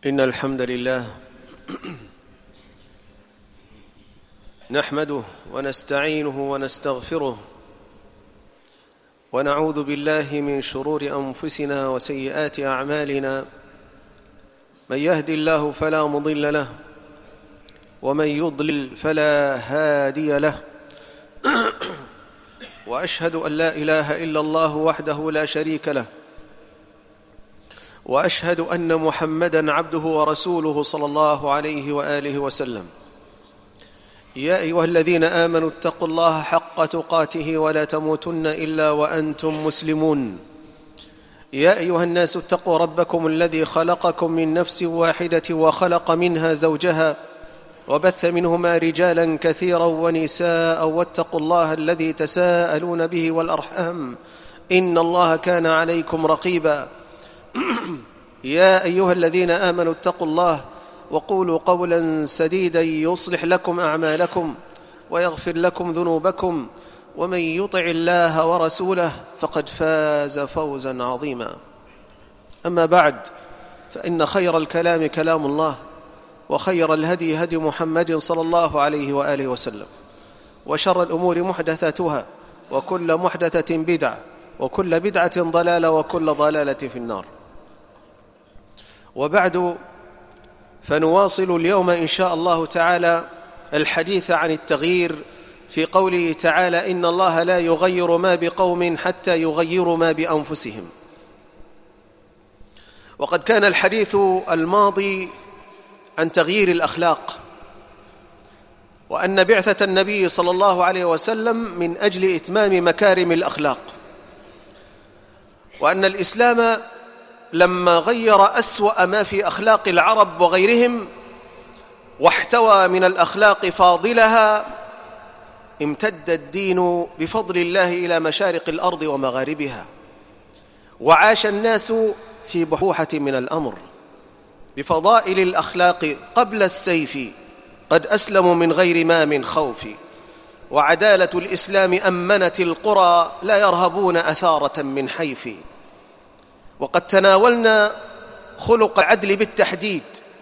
إن الحمد لله نحمده ونستعينه ونستغفره ونعوذ بالله من شرور أنفسنا وسيئات أعمالنا. من يهد الله فلا مضل له ومن يضلل فلا هادي له. وأشهد أن لا إله إلا الله وحده لا شريك له، وأشهد أن محمدًا عبده ورسوله صلى الله عليه وآله وسلم. يا أيها الذين آمنوا اتقوا الله حق تقاته ولا تموتن إلا وأنتم مسلمون. يا أيها الناس اتقوا ربكم الذي خلقكم من نفس واحدة وخلق منها زوجها وبث منهما رجالا كثيرا ونساء، واتقوا الله الذي تساءلون به والأرحام إن الله كان عليكم رقيبا. يا أيها الذين آمنوا اتقوا الله وقولوا قولا سديدا يصلح لكم أعمالكم ويغفر لكم ذنوبكم، ومن يطع الله ورسوله فقد فاز فوزا عظيما. أما بعد، فإن خير الكلام كلام الله، وخير الهدي هدي محمد صلى الله عليه وآله وسلم، وشر الأمور محدثاتها، وكل محدثة بدعة، وكل بدعة ضلالة، وكل ضلالة في النار. وبعد، فنواصل اليوم إن شاء الله تعالى الحديث عن التغيير في قوله تعالى: إن الله لا يغير ما بقوم حتى يغيروا ما بأنفسهم. وقد كان الحديث الماضي عن تغيير الأخلاق، وأن بعثة النبي صلى الله عليه وسلم من أجل إتمام مكارم الأخلاق، وأن الإسلام لما غير أسوأ ما في أخلاق العرب وغيرهم واحتوى من الأخلاق فاضلها، امتد الدين بفضل الله إلى مشارق الأرض ومغاربها، وعاش الناس في بحوحة من الأمر بفضائل الأخلاق قبل السيف، قد أسلموا من غير ما من خوف، وعدالة الإسلام أمنت القرى لا يرهبون أثارة من حيف. وقد تناولنا خلق العدل بالتحديد،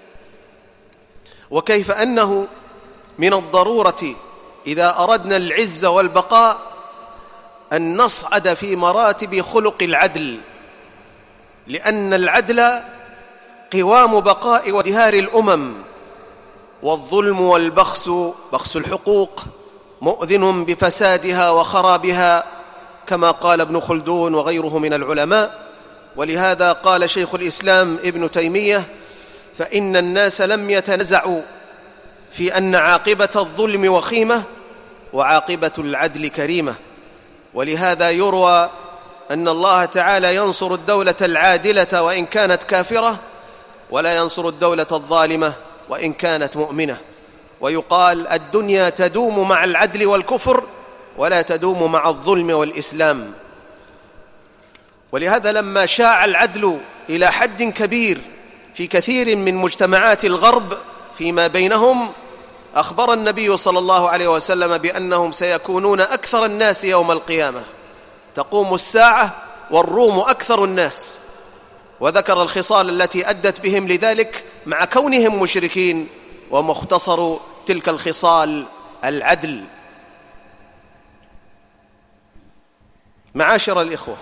وكيف أنه من الضرورة إذا أردنا العز والبقاء أن نصعد في مراتب خلق العدل، لأن العدل قوام بقاء وازدهار الأمم، والظلم والبخس، بخس الحقوق، مؤذن بفسادها وخرابها، كما قال ابن خلدون وغيره من العلماء. ولهذا قال شيخ الإسلام ابن تيمية: فإن الناس لم يتنازعوا في أن عاقبة الظلم وخيمة وعاقبة العدل كريمة. ولهذا يروى أن الله تعالى ينصر الدولة العادلة وإن كانت كافرة، ولا ينصر الدولة الظالمة وإن كانت مؤمنة. ويقال: الدنيا تدوم مع العدل والكفر، ولا تدوم مع الظلم والإسلام. ولهذا لما شاع العدل إلى حد كبير في كثير من مجتمعات الغرب فيما بينهم، أخبر النبي صلى الله عليه وسلم بأنهم سيكونون أكثر الناس يوم القيامة، تقوم الساعة والروم أكثر الناس، وذكر الخصال التي أدت بهم لذلك مع كونهم مشركين، ومختصر تلك الخصال العدل. معاشر الإخوة،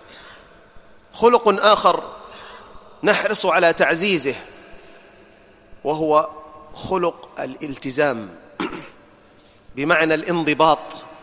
خلق آخر نحرص على تعزيزه، وهو خلق الالتزام، بمعنى الانضباط.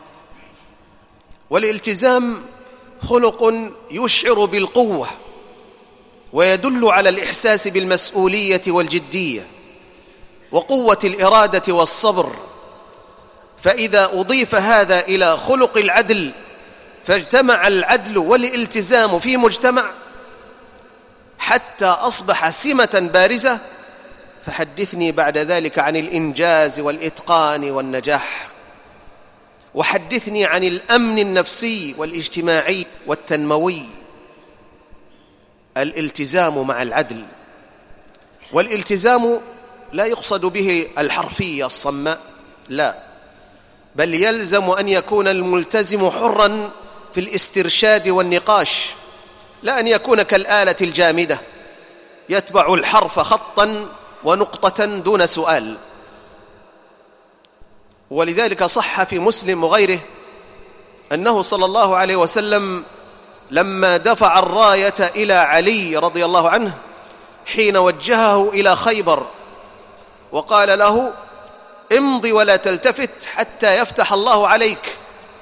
والالتزام خلق يشعر بالقوة، ويدل على الإحساس بالمسؤولية والجدية وقوة الإرادة والصبر. فإذا أضيف هذا إلى خلق العدل، فاجتمع العدل والالتزام في مجتمع حتى أصبح سمة بارزة، فحدثني بعد ذلك عن الإنجاز والإتقان والنجاح، وحدثني عن الأمن النفسي والاجتماعي والتنموي. الالتزام مع العدل، والالتزام لا يقصد به الحرفية الصماء، لا، بل يلزم أن يكون الملتزم حراً في الاسترشاد والنقاش، لا أن يكون كالآلة الجامدة يتبع الحرف خطا ونقطة دون سؤال. ولذلك صح في مسلم وغيره أنه صلى الله عليه وسلم لما دفع الراية إلى علي رضي الله عنه حين وجهه إلى خيبر وقال له: امضي ولا تلتفت حتى يفتح الله عليك،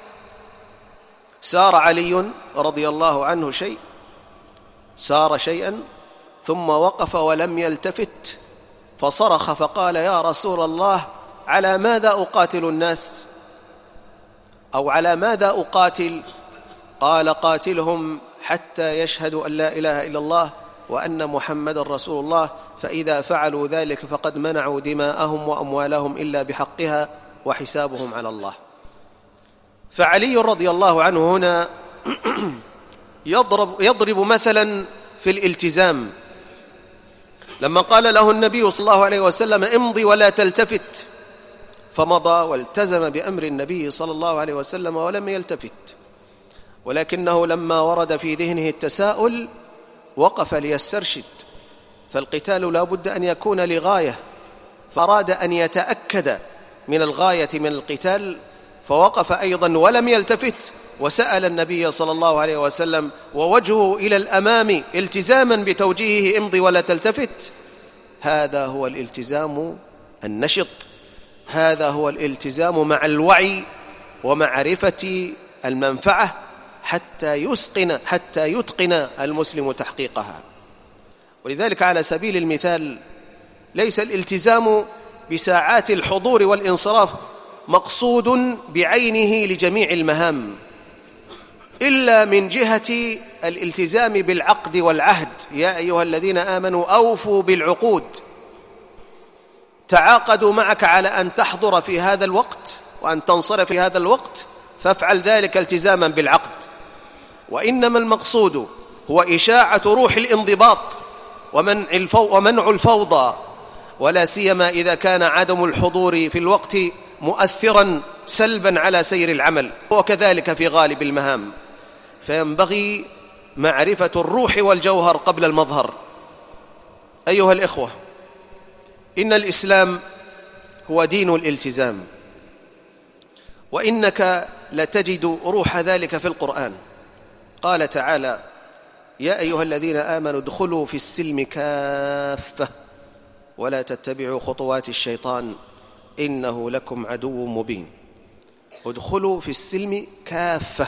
سار علي رضي الله عنه سار شيئا ثم وقف ولم يلتفت، فصرخ فقال: يا رسول الله، على ماذا أقاتل الناس؟ أو على ماذا أقاتل؟ قال: قاتلهم حتى يشهدوا أن لا إله إلا الله وأن محمد رسول الله، فإذا فعلوا ذلك فقد منعوا دماءهم وأموالهم إلا بحقها وحسابهم على الله. فعلي رضي الله عنه هنا يضرب مثلا في الالتزام، لما قال له النبي صلى الله عليه وسلم: امضي ولا تلتفت، فمضى والتزم بأمر النبي صلى الله عليه وسلم ولم يلتفت. ولكنه لما ورد في ذهنه التساؤل وقف ليسترشد، فالقتال لا بد أن يكون لغاية، فأراد أن يتأكد من الغاية من القتال، فوقف أيضا ولم يلتفت وسأل النبي صلى الله عليه وسلم ووجهه إلى الأمام التزاما بتوجيهه: امضي ولا تلتفت. هذا هو الالتزام النشط، هذا هو الالتزام مع الوعي ومعرفة المنفعة حتى يتقن المسلم تحقيقها. ولذلك على سبيل المثال ليس الالتزام بساعات الحضور والانصراف مقصود بعينه لجميع المهام، إلا من جهة الالتزام بالعقد والعهد: يا أيها الذين آمنوا أوفوا بالعقود، تعاقدوا معك على أن تحضر في هذا الوقت وأن تنصرف في هذا الوقت، فافعل ذلك التزاما بالعقد. وإنما المقصود هو إشاعة روح الانضباط ومنع الفوضى، ولا سيما إذا كان عدم الحضور في الوقت مؤثرا سلبا على سير العمل، وكذلك في غالب المهام. فينبغي معرفة الروح والجوهر قبل المظهر. أيها الإخوة، إن الإسلام هو دين الالتزام، وإنك لتجد روح ذلك في القرآن. قال تعالى: يا أيها الذين آمنوا ادخلوا في السلم كافة ولا تتبعوا خطوات الشيطان إنه لكم عدو مبين. ادخلوا في السلم كافة،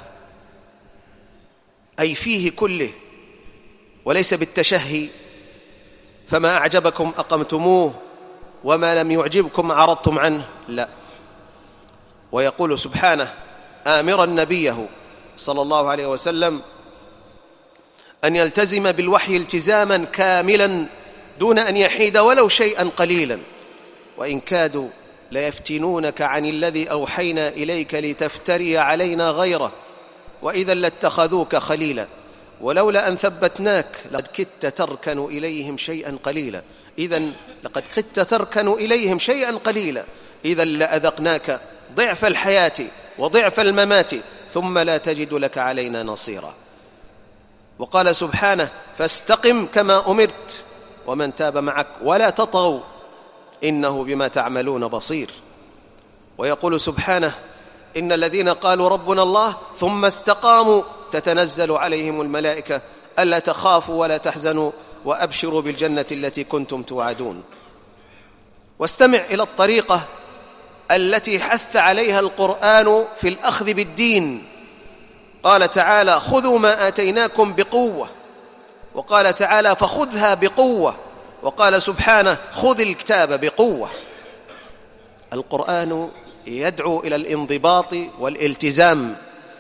أي فيه كله، وليس بالتشهي، فما أعجبكم أقمتموه وما لم يعجبكم عرضتم عنه، لا. ويقول سبحانه آمرا نبيه صلى الله عليه وسلم أن يلتزم بالوحي التزاما كاملا دون أن يحيد ولو شيئا قليلا، وإن كادوا ليفتنونك عن الذي أوحينا إليك لتفتري علينا غيره وإذا لاتخذوك خليلا ولولا أن ثبتناك لقد كدت تركن إليهم شيئا قليلا لقد كدت تركن إليهم شيئا قليلا إذا لأذقناك ضعف الحياة وضعف الممات ثم لا تجد لك علينا نصيرا. وقال سبحانه فاستقم كما أمرت ومن تاب معك ولا تطغوا إنه بما تعملون بصير. ويقول سبحانه إن الذين قالوا ربنا الله ثم استقاموا تتنزل عليهم الملائكة ألا تخافوا ولا تحزنوا وأبشروا بالجنة التي كنتم توعدون. واستمع إلى الطريقة التي حث عليها القرآن في الأخذ بالدين. قال تعالى خذوا ما آتيناكم بقوة، وقال تعالى فخذها بقوة، وقال سبحانه خذ الكتاب بقوة. القرآن يدعو إلى الانضباط والالتزام،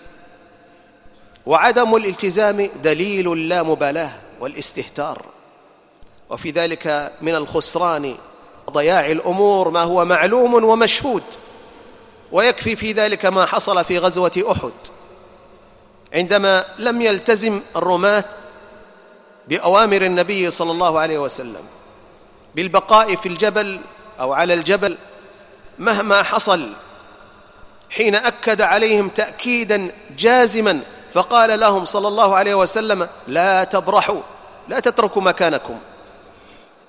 وعدم الالتزام دليل اللامبالاة والاستهتار، وفي ذلك من الخسران ضياع الأمور ما هو معلوم ومشهود. ويكفي في ذلك ما حصل في غزوة أحد عندما لم يلتزم الرماة بأوامر النبي صلى الله عليه وسلم بالبقاء في الجبل أو على الجبل مهما حصل، حين أكد عليهم تأكيدا جازما فقال لهم صلى الله عليه وسلم لا تبرحوا، لا تتركوا مكانكم،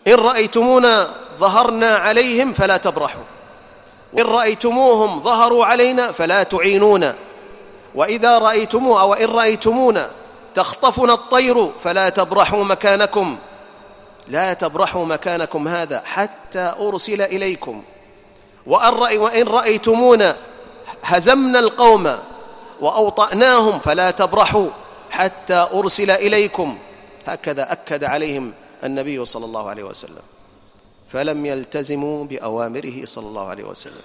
إن رأيتمونا ظهرنا عليهم فلا تبرحوا، إن رأيتموهم ظهروا علينا فلا تعينونا، وإذا رأيتموا أو إن رأيتمونا تخطفنا الطير فلا تبرحوا مكانكم، لا تبرحوا مكانكم هذا حتى أرسل إليكم، وإن رأيتمونا هزمنا القوم وأوطأناهم فلا تبرحوا حتى أرسل إليكم. هكذا أكد عليهم النبي صلى الله عليه وسلم، فلم يلتزموا بأوامره صلى الله عليه وسلم،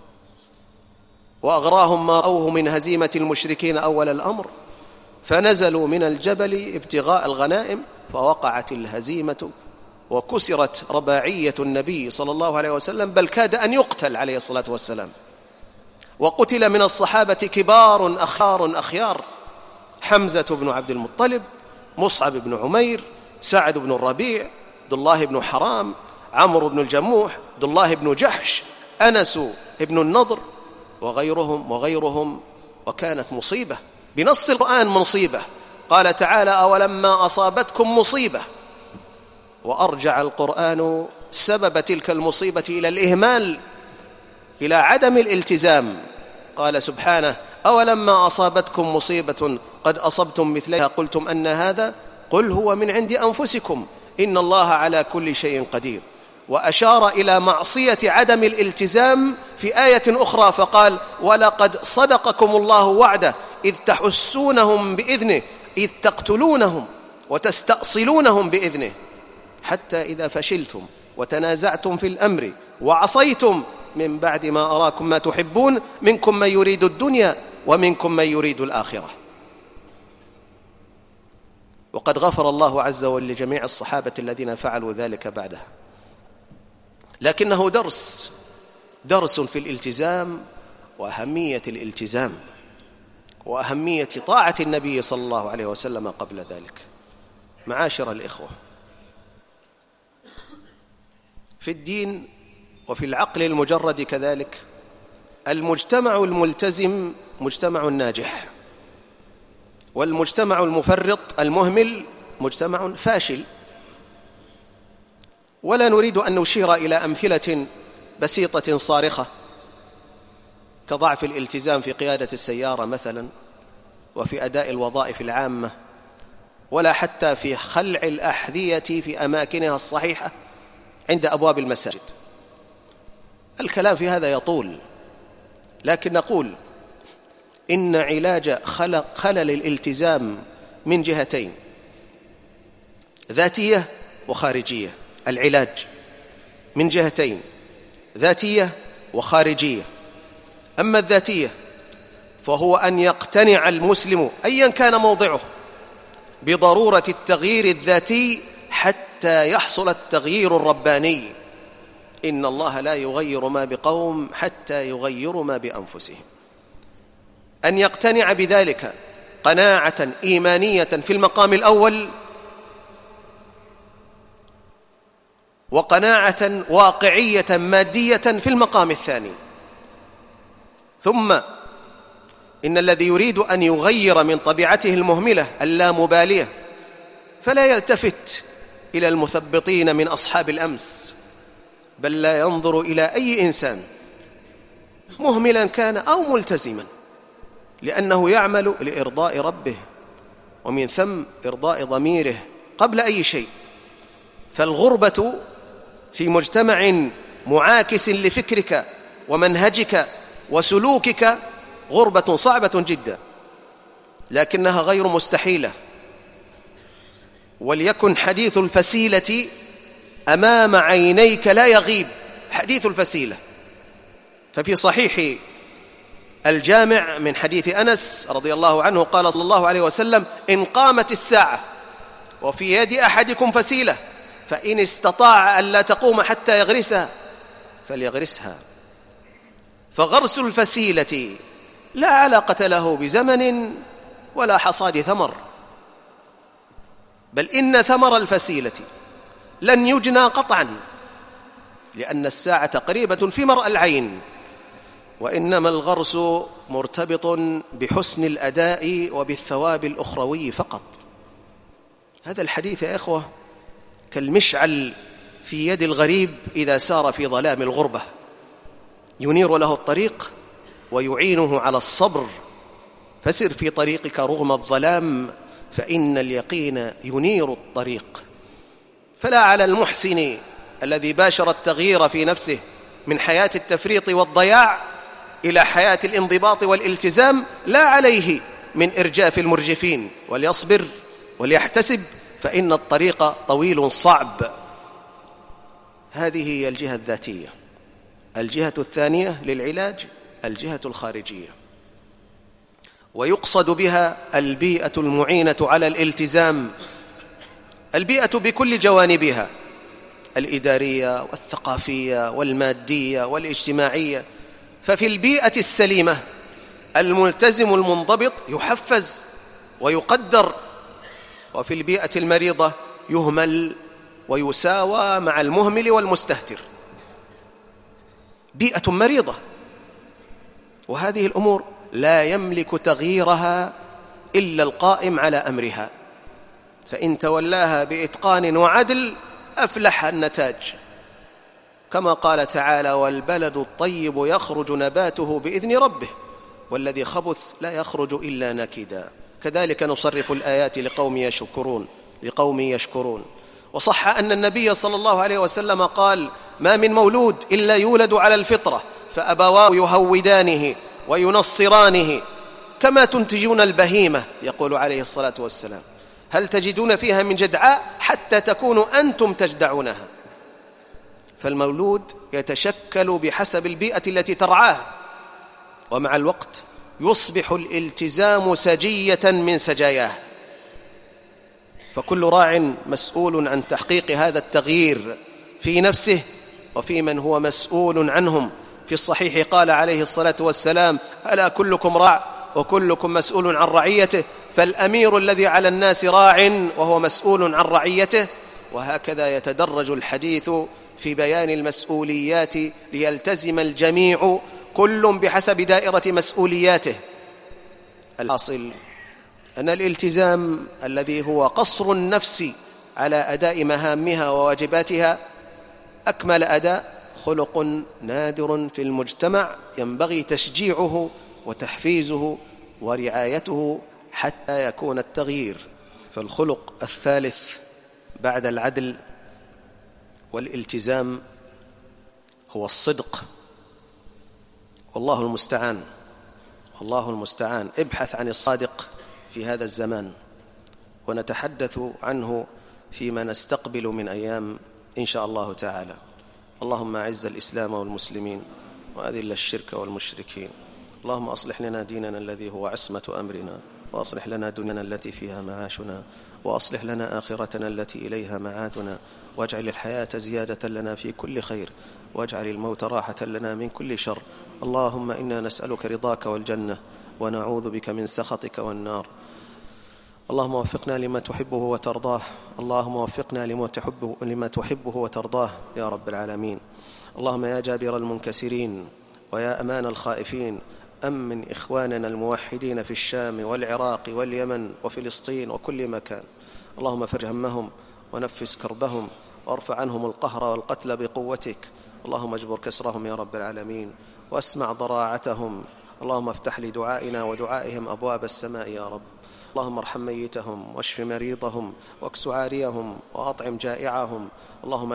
وأغراهم ما رأوه من هزيمة المشركين أول الأمر، فنزلوا من الجبل ابتغاء الغنائم، فوقعت الهزيمة وكسرت رباعية النبي صلى الله عليه وسلم، بل كاد أن يقتل عليه الصلاة والسلام. وقتل من الصحابة كبار أخيار: حمزة بن عبد المطلب، مصعب بن عمير، سعد بن الربيع، عبد الله بن حرام، عمرو بن الجموح، عبد الله بن جحش، أنس بن النضر، وغيرهم. وكانت مصيبة بنص القرآن، مصيبة. قال تعالى: أولما أصابتكم مصيبة، وأرجع القرآن سبب تلك المصيبة إلى الإهمال، إلى عدم الالتزام. قال سبحانه: أولما أصابتكم مصيبة قد أصبتم مثلها قلتم أن هذا، قل هو من عند أنفسكم إن الله على كل شيء قدير. وأشار إلى معصية عدم الالتزام في آية أخرى فقال: ولقد صدقكم الله وعده إذ تحسونهم بإذنه إذ تقتلونهم وتستأصلونهم بإذنه حتى إذا فشلتم وتنازعتم في الأمر وعصيتم من بعد ما أراكم ما تحبون منكم من يريد الدنيا ومنكم من يريد الآخرة. وقد غفر الله عز وجل لجميع الصحابة الذين فعلوا ذلك بعده، لكنه درس في الالتزام وأهمية الالتزام وأهمية طاعة النبي صلى الله عليه وسلم قبل ذلك. معاشر الإخوة، في الدين وفي العقل المجرد كذلك، المجتمع الملتزم مجتمع ناجح، والمجتمع المفرط المهمل مجتمع فاشل. ولا نريد أن نشير إلى أمثلة بسيطة صارخة كضعف الالتزام في قيادة السيارة مثلا، وفي أداء الوظائف العامة، ولا حتى في خلع الأحذية في أماكنها الصحيحة عند أبواب المساجد. الكلام في هذا يطول، لكن نقول إن علاج خلل الالتزام من جهتين: ذاتية وخارجية. العلاج من جهتين: ذاتية وخارجية. أما الذاتية فهو أن يقتنع المسلم أيا كان موضعه بضرورة التغيير الذاتي حتى يحصل التغيير الرباني. إن الله لا يغير ما بقوم حتى يغيروا ما بأنفسهم. أن يقتنع بذلك قناعة إيمانية في المقام الأول، وقناعة واقعية مادية في المقام الثاني. ثم إن الذي يريد أن يغير من طبيعته المهملة اللامبالية فلا يلتفت إلى المثبطين من أصحاب الأمس، بل لا ينظر إلى أي إنسان مهملا كان أو ملتزما، لأنه يعمل لإرضاء ربه، ومن ثم إرضاء ضميره قبل أي شيء. فالغربة في مجتمع معاكس لفكرك ومنهجك وسلوكك غربة صعبة جدا، لكنها غير مستحيلة. وليكن حديث الفسيلة أمام عينيك لا يغيب، حديث الفسيلة. ففي صحيح الجامع من حديث أنس رضي الله عنه قال صلى الله عليه وسلم: إن قامت الساعة وفي يد أحدكم فسيلة فإن استطاع أن لا تقوم حتى يغرسها فليغرسها. فغرس الفسيلة لا علاقة له بزمن ولا حصاد ثمر، بل إن ثمر الفسيلة لن يجنى قطعا، لأن الساعة قريبة في مرأى العين، وإنما الغرس مرتبط بحسن الأداء وبالثواب الأخروي فقط. هذا الحديث يا إخوة كالمشعل في يد الغريب إذا سار في ظلام الغربة، ينير له الطريق ويعينه على الصبر. فسر في طريقك رغم الظلام فإن اليقين ينير الطريق. فلا على المحسن الذي باشر التغيير في نفسه من حياة التفريط والضياع إلى حياة الانضباط والالتزام، لا عليه من إرجاف المرجفين، وليصبر وليحتسب فإن الطريق طويل صعب. هذه هي الجهة الذاتية. الجهة الثانية للعلاج الجهة الخارجية، ويقصد بها البيئة المعينة على الالتزام، البيئة بكل جوانبها، الإدارية والثقافية والمادية والاجتماعية. ففي البيئة السليمة الملتزم المنضبط يحفز ويقدر، وفي البيئة المريضة يهمل ويساوى مع المهمل والمستهتر. بيئة مريضة، وهذه الأمور لا يملك تغييرها إلا القائم على أمرها، فإن تولاها بإتقان وعدل أفلح النتاج، كما قال تعالى: والبلد الطيب يخرج نباته بإذن ربه والذي خبث لا يخرج إلا نكدا. كذلك نصرف الآيات لقوم يشكرون. وصح أن النبي صلى الله عليه وسلم قال: ما من مولود إلا يولد على الفطرة فأبواه يهودانه وينصرانه كما تنتجون البهيمة، يقول عليه الصلاة والسلام: هل تجدون فيها من جدعاء حتى تكونوا أنتم تجدعونها. فالمولود يتشكل بحسب البيئة التي ترعاه، ومع الوقت يصبح الالتزام سجية من سجاياه. فكل راع مسؤول عن تحقيق هذا التغيير في نفسه وفي من هو مسؤول عنهم. في الصحيح قال عليه الصلاة والسلام: ألا كلكم راع وكلكم مسؤول عن رعيته، فالأمير الذي على الناس راع وهو مسؤول عن رعيته. وهكذا يتدرج الحديث في بيان المسؤوليات ليلتزم الجميع كل بحسب دائرة مسؤولياته. الحاصل أن الالتزام الذي هو قصر النفس على أداء مهامها وواجباتها أكمل أداء، خلق نادر في المجتمع ينبغي تشجيعه وتحفيزه ورعايته حتى يكون التغيير. فالخلق الثالث بعد العدل والالتزام هو الصدق. والله المستعان. ابحث عن الصادق في هذا الزمان، ونتحدث عنه فيما نستقبل من أيام إن شاء الله تعالى. اللهم أعز الإسلام والمسلمين وأذل الشرك والمشركين. اللهم أصلح لنا ديننا الذي هو عصمة أمرنا، وأصلح لنا دنيانا التي فيها معاشنا، وأصلح لنا آخرتنا التي إليها معادنا، واجعل الحياة زيادة لنا في كل خير، واجعل الموت راحة لنا من كل شر. اللهم إنا نسألك رضاك والجنة، ونعوذ بك من سخطك والنار. اللهم وفقنا لما تحبه وترضاه، اللهم وفقنا لما تحبه وترضاه يا رب العالمين. اللهم يا جابر المنكسرين ويا أمان الخائفين، أمن إخواننا الموحدين في الشام والعراق واليمن وفلسطين وكل مكان. اللهم فرج همهم ونفس كربهم وارفع عنهم القهر والقتل بقوتك. اللهم اجبر كسرهم يا رب العالمين واسمع ضراعتهم. اللهم افتح لدعائنا ودعائهم أبواب السماء يا رب. اللهم ارحم ميتهم واشف مريضهم واكس عاريهم وأطعم جائعهم. اللهم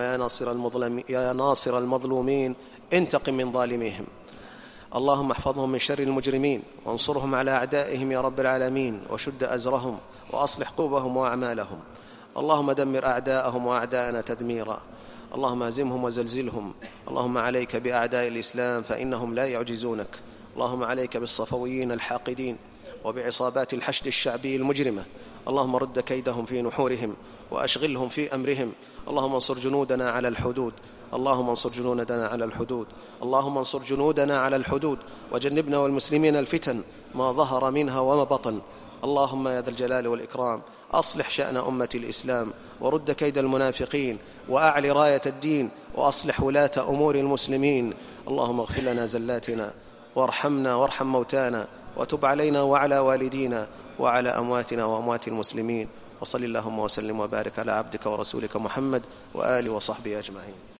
يا ناصر المظلومين انتقم من ظالميهم. اللهم احفظهم من شر المجرمين وانصرهم على أعدائهم يا رب العالمين، وشد أزرهم وأصلح قلوبهم وأعمالهم. اللهم دمر أعداءهم وأعداءنا تدميرا. اللهم هزمهم وزلزلهم. اللهم عليك بأعداء الإسلام فإنهم لا يعجزونك. اللهم عليك بالصفويين الحاقدين وبعصابات الحشد الشعبي المجرمة. اللهم رد كيدهم في نحورهم وأشغلهم في أمرهم. اللهم انصر جنودنا على الحدود. اللهم انصر جنودنا على الحدود. اللهم انصر جنودنا على الحدود، وجنبنا والمسلمين الفتن ما ظهر منها وما بطن. اللهم يا ذا الجلال والإكرام أصلح شأن أمة الإسلام، ورد كيد المنافقين، وأعل راية الدين، وأصلح ولاة أمور المسلمين. اللهم اغفر لنا زلاتنا وارحمنا وارحم موتانا، وتب علينا وعلى والدينا وعلى أمواتنا وأموات المسلمين. وصل اللهم وسلم وبارك على عبدك ورسولك محمد وآله وصحبه أجمعين.